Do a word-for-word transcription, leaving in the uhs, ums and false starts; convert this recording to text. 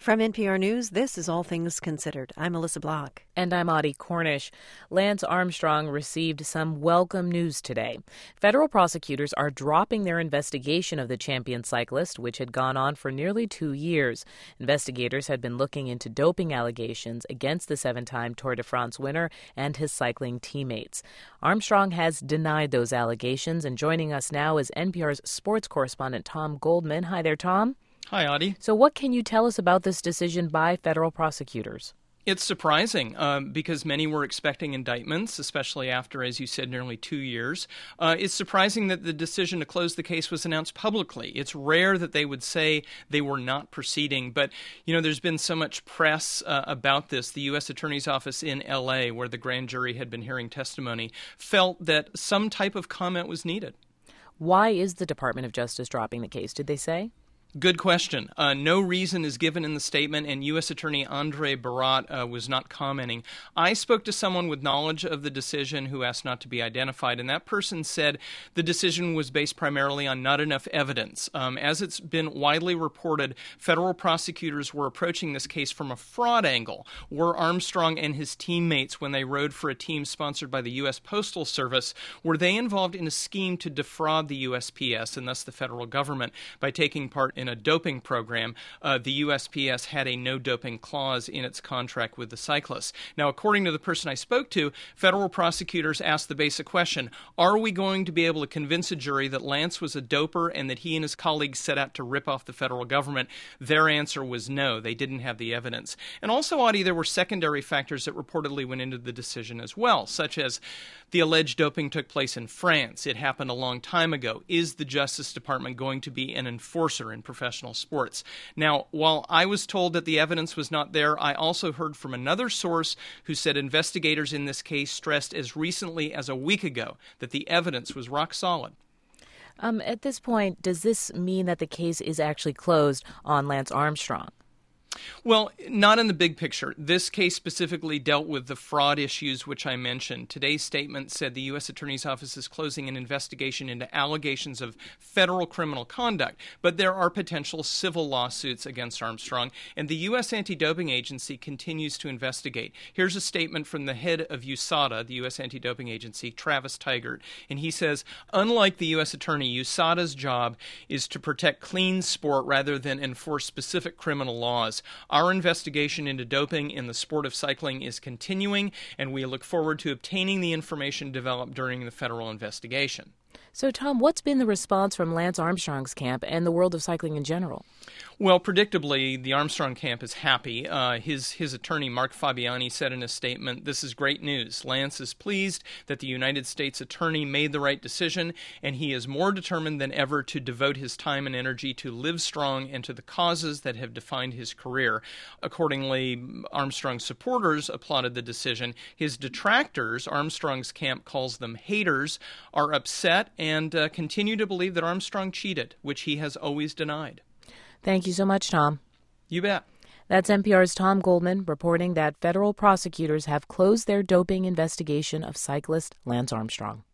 From N P R News, this is All Things Considered. I'm Melissa Block. And I'm Audie Cornish. Lance Armstrong received some welcome news today. Federal prosecutors are dropping their investigation of the champion cyclist, which had gone on for nearly two years. Investigators had been looking into doping allegations against the seven-time Tour de France winner and his cycling teammates. Armstrong has denied those allegations, and joining us now is N P R's sports correspondent Tom Goldman. Hi there, Tom. Hi, Audie. So what can you tell us about this decision by federal prosecutors? It's surprising um, because many were expecting indictments, especially after, as you said, nearly two years. Uh, it's surprising that the decision to close the case was announced publicly. It's rare that they would say they were not proceeding. But, you know, there's been so much press uh, about this. The U S Attorney's Office in L A, where the grand jury had been hearing testimony, felt that some type of comment was needed. Why is the Department of Justice dropping the case, did they say? Good question. Uh, no reason is given in the statement, and U S Attorney Andre Barat uh, was not commenting. I spoke to someone with knowledge of the decision who asked not to be identified, and that person said the decision was based primarily on not enough evidence. Um, as it's been widely reported, federal prosecutors were approaching this case from a fraud angle. Were Armstrong and his teammates, when they rode for a team sponsored by the U S Postal Service, were they involved in a scheme to defraud the U S P S and thus the federal government by taking part in in a doping program? Uh, the U S P S had a no-doping clause in its contract with the cyclists. Now, according to the person I spoke to, federal prosecutors asked the basic question, are we going to be able to convince a jury that Lance was a doper and that he and his colleagues set out to rip off the federal government? Their answer was no. They didn't have the evidence. And also, Audie, there were secondary factors that reportedly went into the decision as well, such as the alleged doping took place in France. It happened a long time ago. Is the Justice Department going to be an enforcer in professional sports? Now, while I was told that the evidence was not there, I also heard from another source who said investigators in this case stressed as recently as a week ago that the evidence was rock solid. Um, at this point, does this mean that the case is actually closed on Lance Armstrong? Well, not in the big picture. This case specifically dealt with the fraud issues which I mentioned. Today's statement said the U S Attorney's Office is closing an investigation into allegations of federal criminal conduct, but there are potential civil lawsuits against Armstrong, and the U S Anti-Doping Agency continues to investigate. Here's a statement from the head of U S A D A, the U S Anti-Doping Agency, Travis Tygart, and he says, unlike the U S Attorney, U S A D A's job is to protect clean sport rather than enforce specific criminal laws. Our investigation into doping in the sport of cycling is continuing, and we look forward to obtaining the information developed during the federal investigation. So, Tom, what's been the response from Lance Armstrong's camp and the world of cycling in general? Well, predictably, the Armstrong camp is happy. Uh, his his attorney, Mark Fabiani, said in a statement, "This is great news. Lance is pleased that the United States attorney made the right decision, and he is more determined than ever to devote his time and energy to live strong and to the causes that have defined his career." Accordingly, Armstrong's supporters applauded the decision. His detractors, Armstrong's camp calls them haters, are upset and uh, continue to believe that Armstrong cheated, which he has always denied. Thank you so much, Tom. You bet. That's N P R's Tom Goldman reporting that federal prosecutors have closed their doping investigation of cyclist Lance Armstrong.